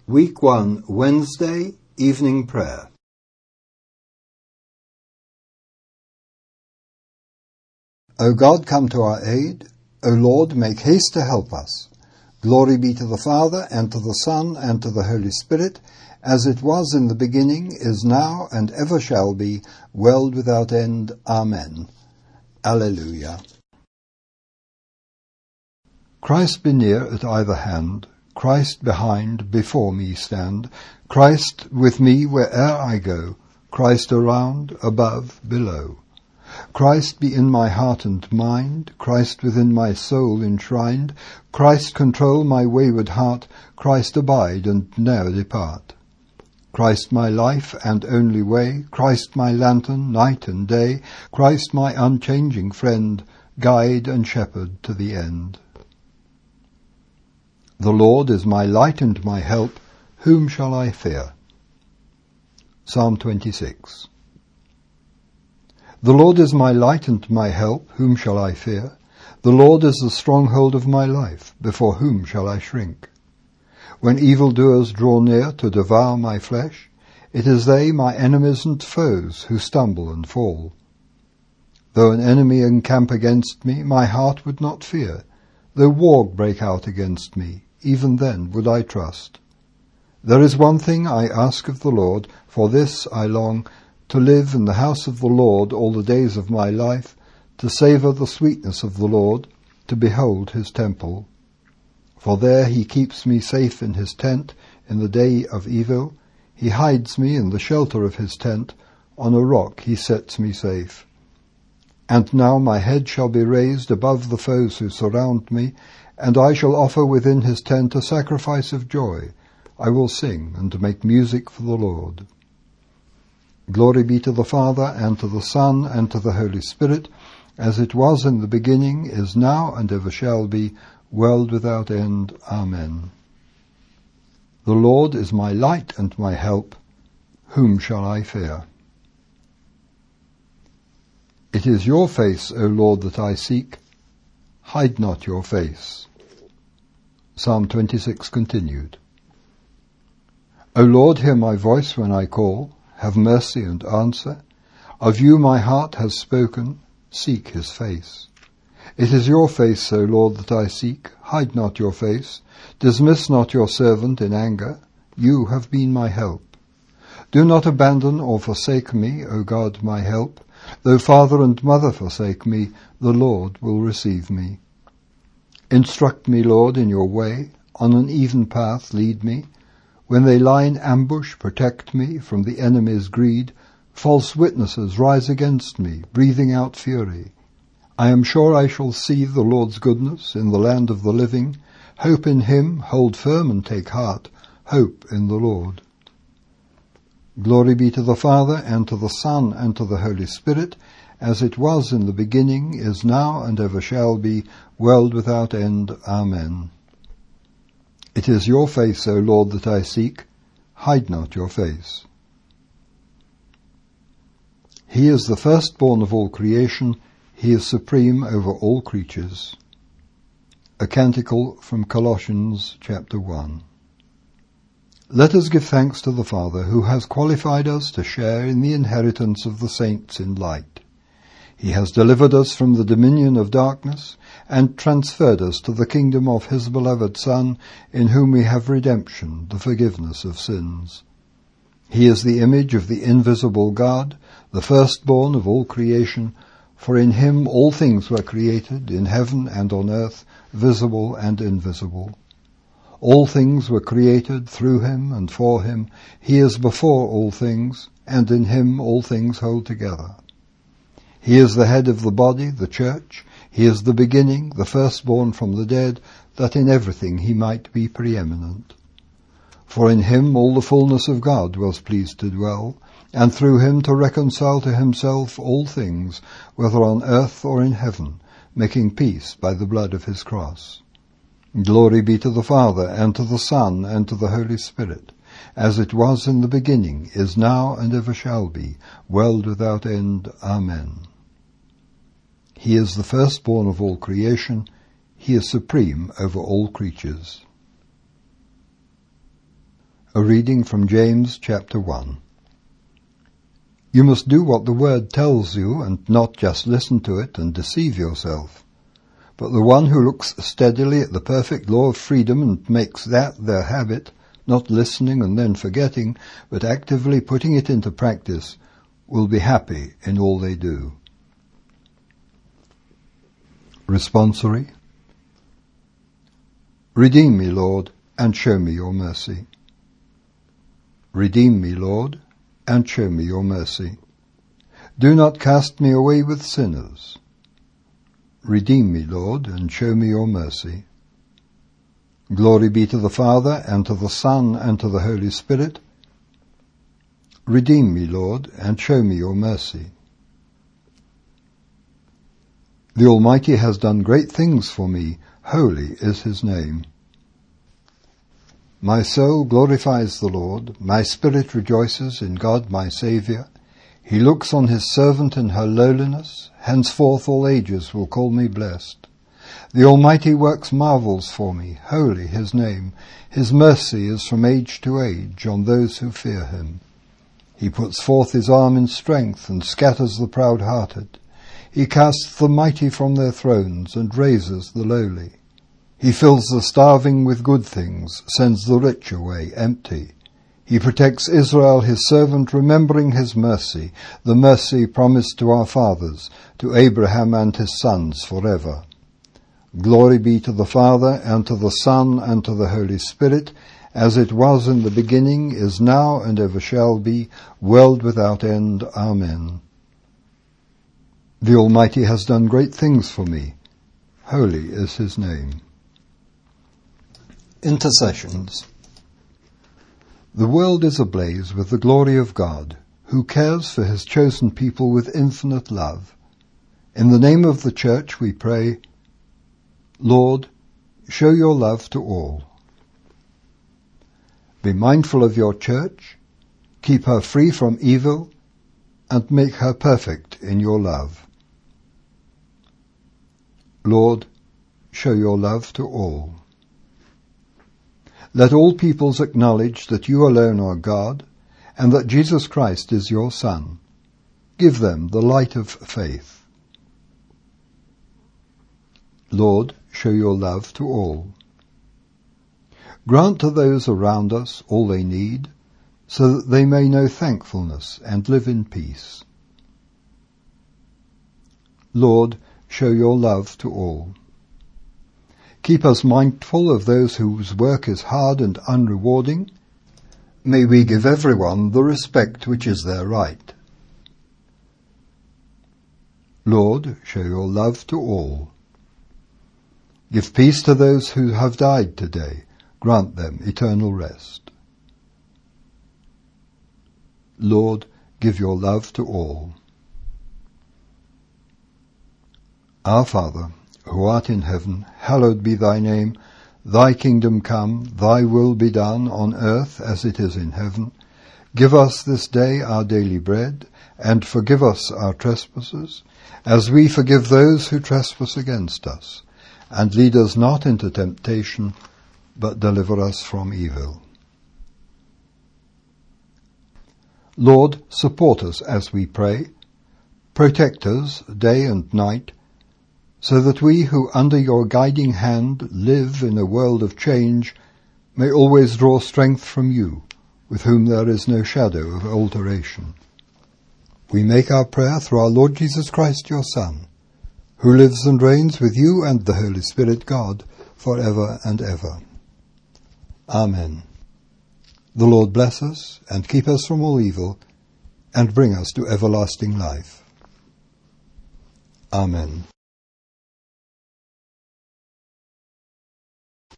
Week 1, Wednesday, Evening Prayer. O God, come to our aid. O Lord, make haste to help us. Glory be to the Father, and to the Son, and to the Holy Spirit, as it was in the beginning, is now, and ever shall be, world without end. Amen. Alleluia. Christ be near at either hand, Christ behind, before me stand, Christ with me where'er I go, Christ around, above, below. Christ be in my heart and mind, Christ within my soul enshrined, Christ control my wayward heart, Christ abide and ne'er depart. Christ my life and only way, Christ my lantern night and day, Christ my unchanging friend, guide and shepherd to the end. The Lord is my light and my help, whom shall I fear? Psalm 26. The Lord is my light and my help, whom shall I fear? The Lord is the stronghold of my life, before whom shall I shrink? When evildoers draw near to devour my flesh, it is they, my enemies and foes, who stumble and fall. Though an enemy encamp against me, my heart would not fear. Though war break out against me, even then would I trust. There is one thing I ask of the Lord, for this I long, to live in the house of the Lord all the days of my life, to savour the sweetness of the Lord, to behold his temple. For there he keeps me safe in his tent in the day of evil. He hides me in the shelter of his tent. On a rock he sets me safe. And now my head shall be raised above the foes who surround me, and I shall offer within his tent a sacrifice of joy. I will sing and make music for the Lord. Glory be to the Father, and to the Son, and to the Holy Spirit, as it was in the beginning, is now, and ever shall be, world without end. Amen. The Lord is my light and my help. Whom shall I fear? It is your face, O Lord, that I seek. Hide not your face. Psalm 26 continued. O Lord, hear my voice when I call. Have mercy and answer. Of you my heart has spoken. Seek his face. It is your face, O Lord, that I seek. Hide not your face. Dismiss not your servant in anger. You have been my help. Do not abandon or forsake me, O God, my help. Though father and mother forsake me, the Lord will receive me. Instruct me, Lord, in your way. On an even path lead me. When they lie in ambush, protect me from the enemy's greed. False witnesses rise against me, breathing out fury. I am sure I shall see the Lord's goodness in the land of the living. Hope in him, hold firm and take heart. Hope in the Lord. Glory be to the Father, and to the Son, and to the Holy Spirit, as it was in the beginning, is now, and ever shall be, world without end. Amen. It is your face, O Lord, that I seek. Hide not your face. He is the firstborn of all creation. He is supreme over all creatures. A canticle from Colossians chapter 1. Let us give thanks to the Father, who has qualified us to share in the inheritance of the saints in light. He has delivered us from the dominion of darkness, and transferred us to the kingdom of his beloved Son, in whom we have redemption, the forgiveness of sins. He is the image of the invisible God, the firstborn of all creation, for in him all things were created, in heaven and on earth, visible and invisible. All things were created through him and for him. He is before all things, and in him all things hold together. He is the head of the body, the church. He is the beginning, the firstborn from the dead, that in everything he might be preeminent. For in him all the fullness of God was pleased to dwell, and through him to reconcile to himself all things, whether on earth or in heaven, making peace by the blood of his cross. Glory be to the Father, and to the Son, and to the Holy Spirit, as it was in the beginning, is now, and ever shall be, world without end. Amen. He is the firstborn of all creation. He is supreme over all creatures. A reading from James chapter 1. You must do what the word tells you and not just listen to it and deceive yourself. But the one who looks steadily at the perfect law of freedom and makes that their habit, not listening and then forgetting, but actively putting it into practice, will be happy in all they do. Responsory. Redeem me, Lord, and show me your mercy. Redeem me, Lord, and show me your mercy. Do not cast me away with sinners. Redeem me, Lord, and show me your mercy. Glory be to the Father, and to the Son, and to the Holy Spirit. Redeem me, Lord, and show me your mercy. The Almighty has done great things for me. Holy is his name. My soul glorifies the Lord. My spirit rejoices in God my Saviour. He looks on his servant in her lowliness. Henceforth all ages will call me blessed. The Almighty works marvels for me. Holy his name. His mercy is from age to age on those who fear him. He puts forth his arm in strength and scatters the proud-hearted. He casts the mighty from their thrones and raises the lowly. He fills the starving with good things, sends the rich away empty. He protects Israel, his servant, remembering his mercy, the mercy promised to our fathers, to Abraham and his sons forever. Glory be to the Father, and to the Son, and to the Holy Spirit, as it was in the beginning, is now, and ever shall be, world without end. Amen. The Almighty has done great things for me. Holy is his name. Intercessions. The world is ablaze with the glory of God, who cares for his chosen people with infinite love. In the name of the Church we pray, Lord, show your love to all. Be mindful of your Church, keep her free from evil, and make her perfect in your love. Lord, show your love to all. Let all peoples acknowledge that you alone are God, and that Jesus Christ is your Son. Give them the light of faith. Lord, show your love to all. Grant to those around us all they need, so that they may know thankfulness and live in peace. Lord, show your love to all. Keep us mindful of those whose work is hard and unrewarding. May we give everyone the respect which is their right. Lord, show your love to all. Give peace to those who have died today. Grant them eternal rest. Lord, give your love to all. Our Father, who art in heaven, hallowed be thy name. Thy kingdom come, thy will be done on earth as it is in heaven. Give us this day our daily bread, and forgive us our trespasses, as we forgive those who trespass against us. And lead us not into temptation, but deliver us from evil. Lord, support us as we pray. Protect us day and night, so that we who under your guiding hand live in a world of change may always draw strength from you, with whom there is no shadow of alteration. We make our prayer through our Lord Jesus Christ, your Son, who lives and reigns with you and the Holy Spirit, God, for ever and ever. Amen. The Lord bless us and keep us from all evil, and bring us to everlasting life. Amen.